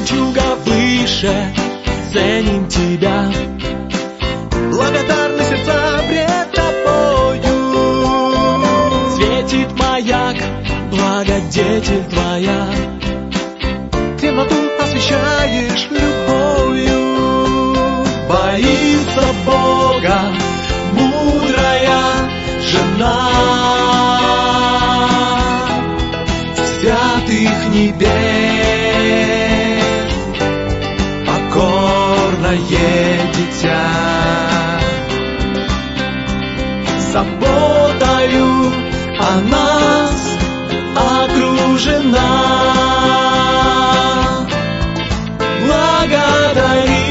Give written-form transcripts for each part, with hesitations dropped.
жемчуга выше, ценим тебя. Благодарны сердца пред тобою. Светит маяк, благодетель твоя. Темноту освещаешь любовью. Боится Бога мудрая жена. Святых небес, покорное дитя. Заботою о нас окружена. Благодари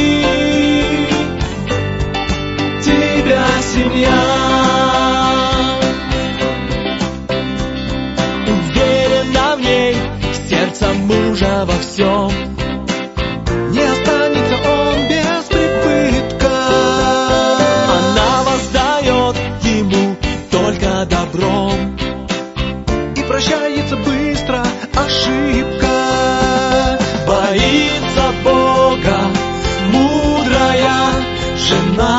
тебя, семья. Уверена в ней сердце мужа во всем. Не останется он без прибытка. Она воздает ему только добром. И прощается быстро ошибка. Боится Бога мудрая жена.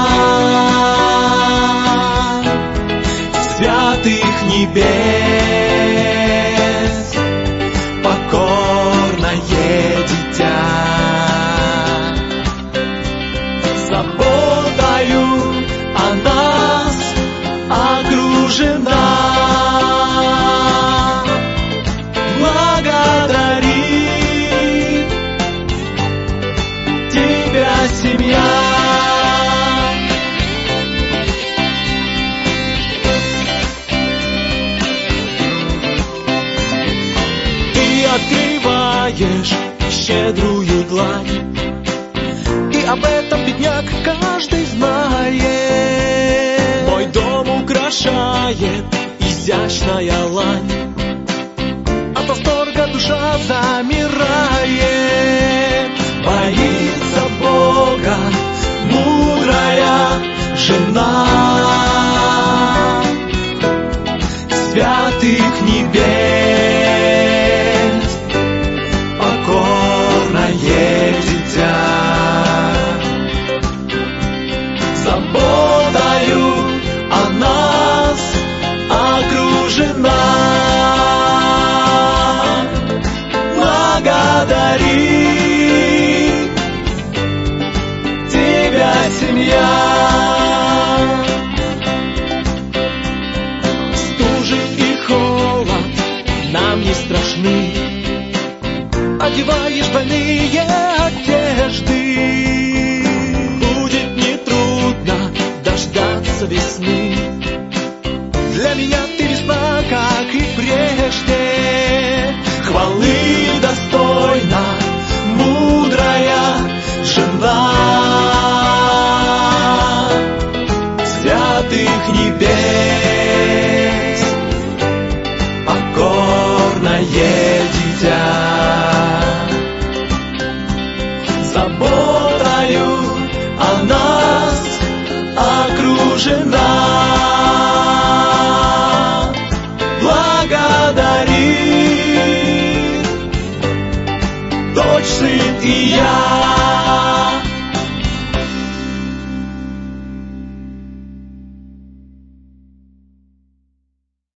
Святых небес, покорное дитя. Заботою о нас окружена. Благодари тебя, семья. Ты открываешь щедрую длань, И об этом бедняк каждый знает. мой дом украшает изящная лань. От восторга душа замирает. Боится Бога мудрая жена. Святых небес, покорное дитя. Заботою о нас окружена. Благодари тебя, семья. Стужи и холод нам не страшны. Одеваешь больные одежды. Будет нетрудно дождаться весны. Для меня ты весна, как и прежде. Хвалы достойна мудрая жена. Святых небес, покорное дитя. Заботою о нас окружена. Благодари, дочь, сын и я.